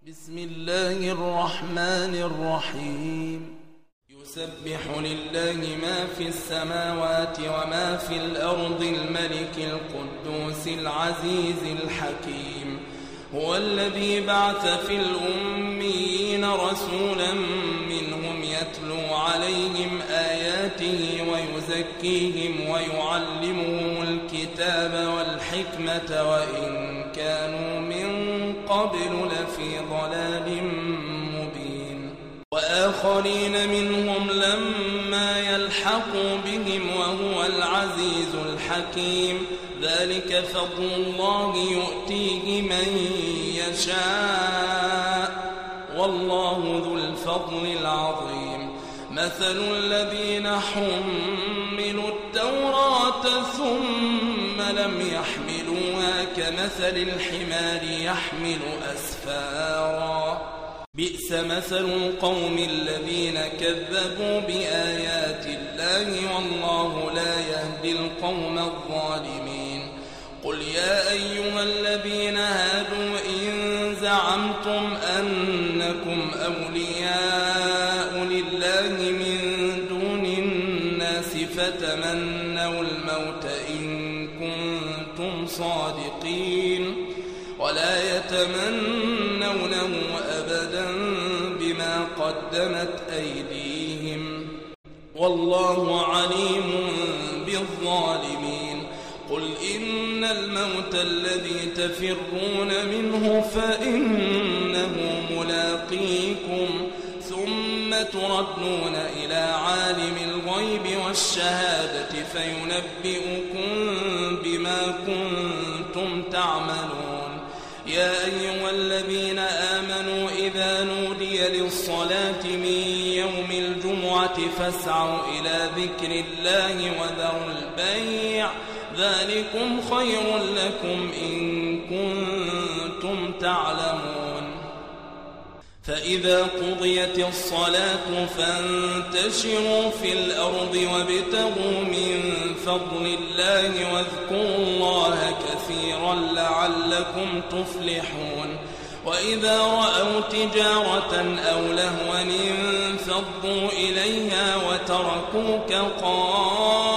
بسم الله الرحمن الرحيم يسبح لله ما في السماوات وما في الأرض الملك القدوس العزيز الحكيم هو الذي بعث في الأميين رسولا منهم يتلو عليهم آياته ويزكيهم ويعلمهم الكتاب والحكمة وإن كانوا من قبل لفي ضلال مبين وآخرين منهم لما يلحقوا بهم وهو العزيز الحكيم ذلك فضل الله يؤتيه من يشاء والله ذو الفضل العظيم مثل الذين حملوا التوراة ثم لم يحملوها كمثل الحمار يحمل أسفارا بئس مثل القوم الذين كذبوا بآيات الله والله لا يهدي القوم الظالمين قل يا أيها الذين هادوا إن زعمتم أنكم أولياء لله من دون الناس فتمنوا الموت إن كنتم صادقين ولا يتمنونه أبدا بما قدمت أيديهم والله عليم بالظالمين قل إن الموت الذي تفرون منه فإنه ملاقيكم ثم تردون إلى عالم الغيب والشهادة فينبئكم بما كنتم تعملون يا أيها الذين آمنوا إذا نودي للصلاة من يوم الجمعة فاسعوا إلى ذكر الله وذروا البيع ذلكم خير لكم إن كنتم تعلمون فإذا قضيت الصلاة فانتشروا في الأرض وابتغوا من فضل الله واذكروا الله كثيرا لعلكم تفلحون وإذا رأوا تجارة أو لهوا انفضوا إليها وتركوك قائما